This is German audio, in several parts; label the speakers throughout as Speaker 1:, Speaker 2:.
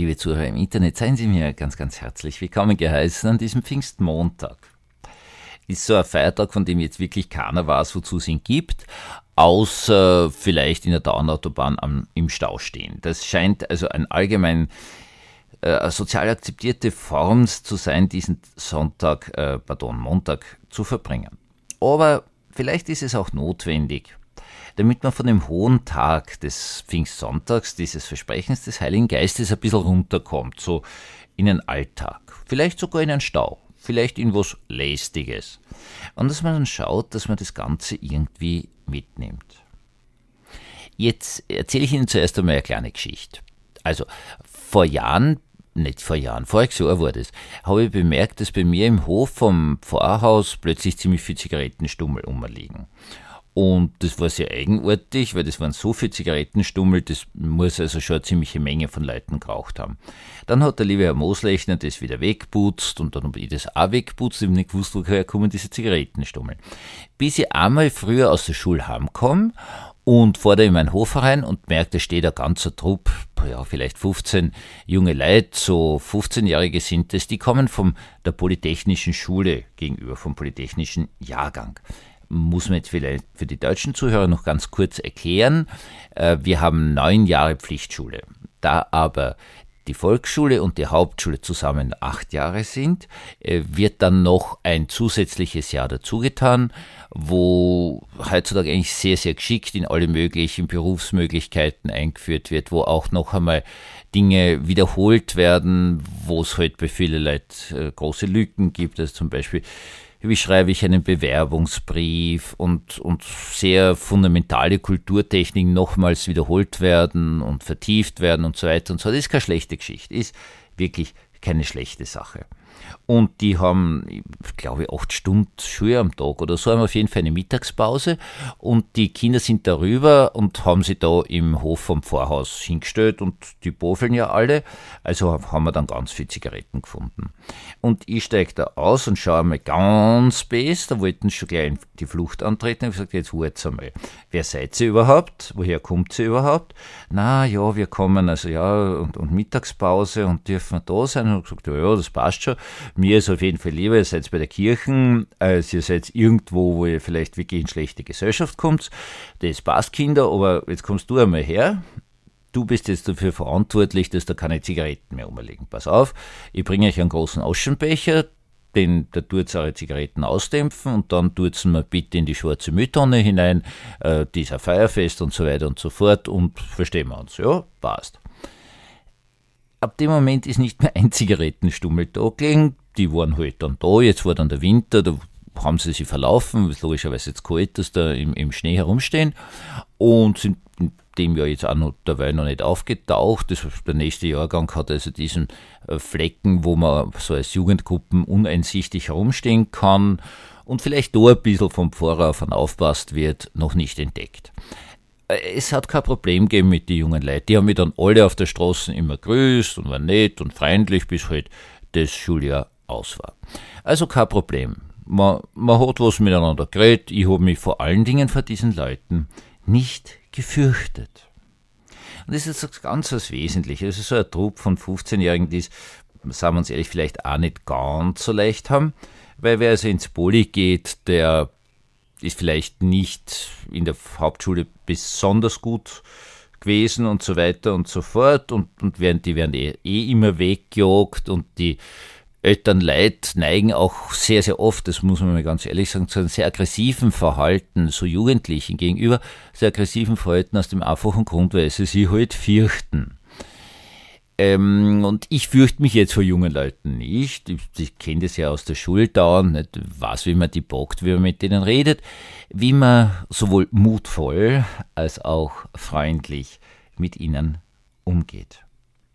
Speaker 1: Liebe Zuhörer im Internet, seien Sie mir ganz, ganz herzlich willkommen geheißen an diesem Pfingstmontag. Ist so ein Feiertag, von dem jetzt wirklich keiner weiß, wozu es ihn gibt, außer vielleicht in der Dauernautobahn im Stau stehen. Das scheint also ein allgemein sozial akzeptierte Form zu sein, diesen Montag zu verbringen. Aber vielleicht ist es auch notwendig, damit man von dem hohen Tag des Pfingstsonntags, dieses Versprechens des Heiligen Geistes, ein bisschen runterkommt, so in den Alltag, vielleicht sogar in einen Stau, vielleicht in was Lästiges. Und dass man dann schaut, dass man das Ganze irgendwie mitnimmt. Jetzt erzähle ich Ihnen zuerst einmal eine kleine Geschichte. Also voriges Jahr war das, habe ich bemerkt, dass bei mir im Hof vom Pfarrhaus plötzlich ziemlich viele Zigarettenstummel rumliegen. Und das war sehr eigenartig, weil das waren so viele Zigarettenstummel, das muss also schon eine ziemliche Menge von Leuten geraucht haben. Dann hat der liebe Herr Moslechner das wieder wegputzt und dann habe ich das auch wegputzt. Ich habe nicht gewusst, woher kommen diese Zigarettenstummel. Bis ich einmal früher aus der Schule heimkomme und fahre da in meinen Hof rein und merke, da steht ein ganzer Trupp, ja, vielleicht 15 junge Leute, so 15-Jährige sind das, die kommen von der Polytechnischen Schule gegenüber, vom Polytechnischen Jahrgang. Muss man jetzt vielleicht für die deutschen Zuhörer noch ganz kurz erklären. Wir haben 9 Jahre Pflichtschule. Da aber die Volksschule und die Hauptschule zusammen 8 Jahre sind, wird dann noch ein zusätzliches Jahr dazugetan, wo heutzutage eigentlich sehr, sehr geschickt in alle möglichen Berufsmöglichkeiten eingeführt wird, wo auch noch einmal Dinge wiederholt werden, wo es halt bei vielen Leuten große Lücken gibt, also zum Beispiel wie schreibe ich einen Bewerbungsbrief und sehr fundamentale Kulturtechniken nochmals wiederholt werden und vertieft werden und so weiter und so. Das ist keine schlechte Geschichte, ist wirklich keine schlechte Sache. Und die haben, ich glaube, 8 Stunden Schule am Tag oder so, haben auf jeden Fall eine Mittagspause und die Kinder sind darüber und haben sie da im Hof vom Pfarrhaus hingestellt und die bofeln ja alle, also haben wir dann ganz viel Zigaretten gefunden. Und ich steige da aus und schaue mal ganz best, da wollten sie schon gleich die Flucht antreten. Ich habe gesagt, jetzt wart's einmal. Wer seid ihr überhaupt? Woher kommt ihr überhaupt? Na ja, wir kommen, also ja, und Mittagspause und dürfen wir da sein? Und ich habe gesagt, ja, das passt schon. Mir ist auf jeden Fall lieber, ihr seid bei der Kirche, als ihr seid irgendwo, wo ihr vielleicht wirklich in schlechte Gesellschaft kommt. Das passt, Kinder, aber jetzt kommst du einmal her. Du bist jetzt dafür verantwortlich, dass da keine Zigaretten mehr rumliegen. Pass auf, ich bringe euch einen großen Aschenbecher, da tut's eure Zigaretten ausdämpfen und dann tut's mir bitte in die schwarze Mülltonne hinein, die ist ein Feuerfest und so weiter und so fort und verstehen wir uns, ja, passt. Ab dem Moment ist nicht mehr ein Zigarettenstummel da gelegen, die waren halt dann da, jetzt war dann der Winter, da haben sie sich verlaufen, ist logischerweise jetzt kalt, dass da im Schnee herumstehen und sind in dem Jahr jetzt auch noch dabei noch nicht aufgetaucht. Der nächste Jahrgang hat also diesen Flecken, wo man so als Jugendgruppen uneinsichtig herumstehen kann und vielleicht da ein bisschen vom Pfarrer auf aufpasst wird, noch nicht entdeckt. Es hat kein Problem gegeben mit den jungen Leuten. Die haben mich dann alle auf der Straße immer grüßt und waren nett und freundlich, bis halt das Schuljahr aus war. Also kein Problem. Man hat was miteinander geredet. Ich habe mich vor allen Dingen vor diesen Leuten nicht gefürchtet. Und das ist ganz was Wesentliches. Also so ein Trupp von 15-Jährigen, die es, sagen wir uns ehrlich, vielleicht auch nicht ganz so leicht haben, weil wer also ins Poli geht, der ist vielleicht nicht in der Hauptschule besonders gut gewesen und so weiter und so fort und die werden eh immer weggejagt und die Elternleute neigen auch sehr, sehr oft, das muss man mal ganz ehrlich sagen, zu einem sehr aggressiven Verhalten, so Jugendlichen gegenüber, sehr aggressiven Verhalten aus dem einfachen Grund, weil sie sich halt fürchten. Und ich fürchte mich jetzt vor jungen Leuten nicht. Ich kenne das ja aus der Schule dauernd, nicht weiß, wie man die packt, wie man mit denen redet, wie man sowohl mutvoll als auch freundlich mit ihnen umgeht.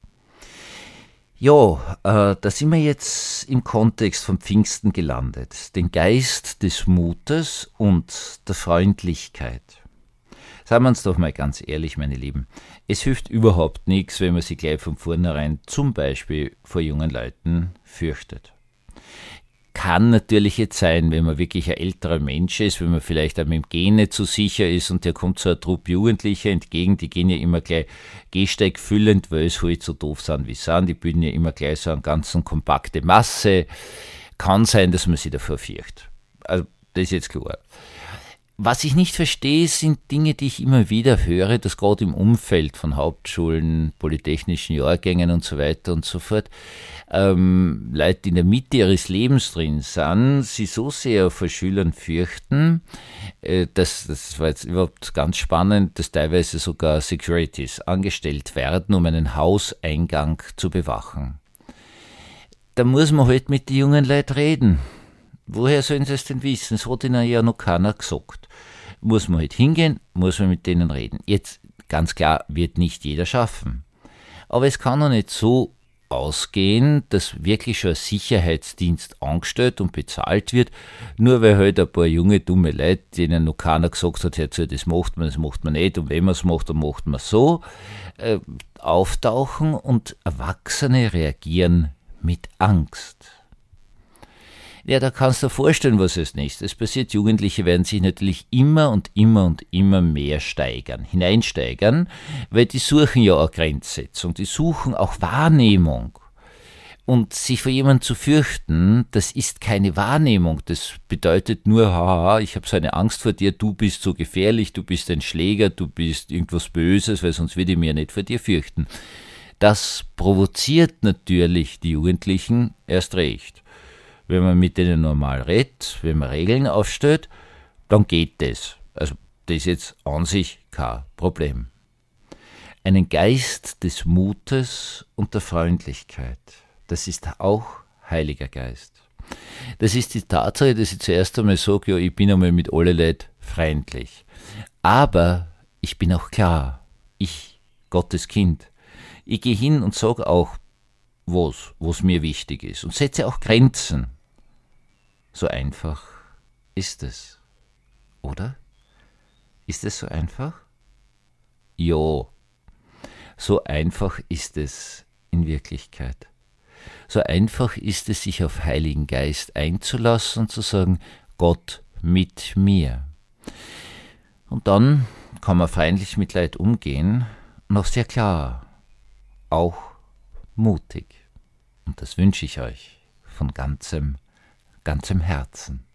Speaker 1: Ja, da sind wir jetzt im Kontext von Pfingsten gelandet. Den Geist des Mutes und der Freundlichkeit. Sagen wir uns doch mal ganz ehrlich, meine Lieben, es hilft überhaupt nichts, wenn man sich gleich von vornherein zum Beispiel vor jungen Leuten fürchtet. kann natürlich jetzt sein, wenn man wirklich ein älterer Mensch ist, wenn man vielleicht auch mit dem Gehen nicht so sicher ist und der kommt so ein Trupp Jugendlicher entgegen, die gehen ja immer gleich gehsteigfüllend, weil es halt so doof sind, wie sie sind, die bilden ja immer gleich so eine ganz kompakte Masse. Kann sein, dass man sich davor fürchtet. Also das ist jetzt klar. Was ich nicht verstehe, sind Dinge, die ich immer wieder höre, dass gerade im Umfeld von Hauptschulen, polytechnischen Jahrgängen und so weiter und so fort, Leute, die in der Mitte ihres Lebens drin sind, sie so sehr vor Schülern fürchten, das war jetzt überhaupt ganz spannend, dass teilweise sogar Securities angestellt werden, um einen Hauseingang zu bewachen. Da muss man halt mit den jungen Leuten reden. Woher sollen sie es denn wissen? Es hat ihnen ja noch keiner gesagt. Muss man halt hingehen, muss man mit denen reden. Jetzt, ganz klar, wird nicht jeder schaffen. Aber es kann doch nicht so ausgehen, dass wirklich schon ein Sicherheitsdienst angestellt und bezahlt wird, nur weil halt ein paar junge, dumme Leute, denen noch keiner gesagt hat, hör zu, das macht man nicht, und wenn man es macht, dann macht man so, auftauchen und Erwachsene reagieren mit Angst. Ja, da kannst du dir vorstellen, was als nächstes passiert. Jugendliche werden sich natürlich immer und immer mehr hineinsteigern, weil die suchen ja auch Grenzsetzung, die suchen auch Wahrnehmung. Und sich vor jemandem zu fürchten, das ist keine Wahrnehmung, das bedeutet nur, haha, ich habe so eine Angst vor dir, du bist so gefährlich, du bist ein Schläger, du bist irgendwas Böses, weil sonst würde ich mich ja nicht vor dir fürchten. Das provoziert natürlich die Jugendlichen erst recht. Wenn man mit denen normal redet, wenn man Regeln aufstellt, dann geht das. Also das ist jetzt an sich kein Problem. Einen Geist des Mutes und der Freundlichkeit, das ist auch Heiliger Geist. Das ist die Tatsache, dass ich zuerst einmal sage, ja, ich bin einmal mit allen Leuten freundlich. Aber ich bin auch klar, ich, Gottes Kind, ich gehe hin und sage auch, was mir wichtig ist und setze auch Grenzen. So einfach ist es, oder? Ist es so einfach? Ja, so einfach ist es in Wirklichkeit. So einfach ist es, sich auf Heiligen Geist einzulassen und zu sagen, Gott mit mir. Und dann kann man freundlich mit Leid umgehen, noch sehr klar, auch mutig. Und das wünsche ich euch von ganzem Herzen.